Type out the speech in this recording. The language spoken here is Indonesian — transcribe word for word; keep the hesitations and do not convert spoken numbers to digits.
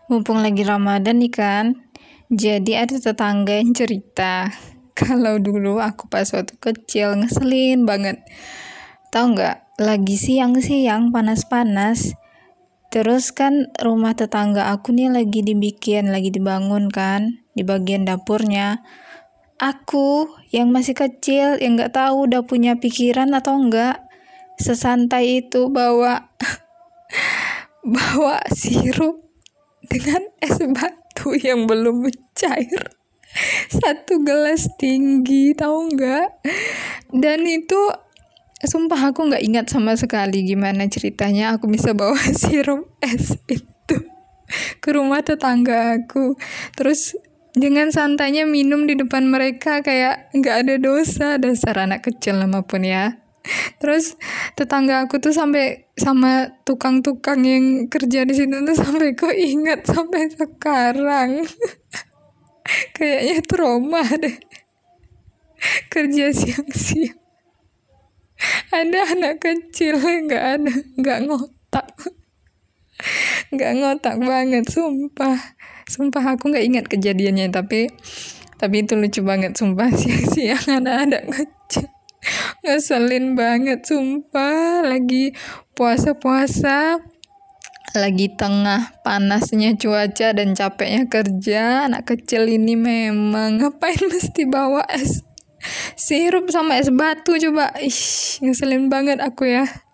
Mumpung lagi Ramadan nih kan, jadi ada tetangga yang cerita kalau dulu aku pas waktu kecil ngeselin banget. Tahu nggak? Lagi siang-siang panas-panas. Terus kan rumah tetangga aku nih lagi dibikin, lagi dibangun kan, di bagian dapurnya. Aku yang masih kecil, yang nggak tahu udah punya pikiran atau enggak, sesantai itu bawa bawa sirup dengan es batu yang belum mencair, satu gelas tinggi, tahu nggak? Dan itu sumpah aku nggak ingat sama sekali gimana ceritanya aku bisa bawa sirup es itu ke rumah tetangga aku, terus dengan santainya minum di depan mereka kayak nggak ada dosa. Dasar anak kecil apapun ya. Terus tetangga aku tuh sampai sama tukang-tukang yang kerja di situ tuh sampai kok ingat sampai sekarang. Kayaknya trauma deh. Kerja siang-siang. Ada anak kecil nggak ada, nggak ngotak, nggak ngotak banget, sumpah. Sumpah aku nggak ingat kejadiannya, tapi tapi itu lucu banget, sumpah. Siang-siang anak-anak kecil ngeselin banget, sumpah. Lagi puasa-puasa, lagi tengah panasnya cuaca dan capeknya kerja, anak kecil ini memang ngapain mesti bawa es sirup sama es batu coba. Ih, ngeselin banget aku ya.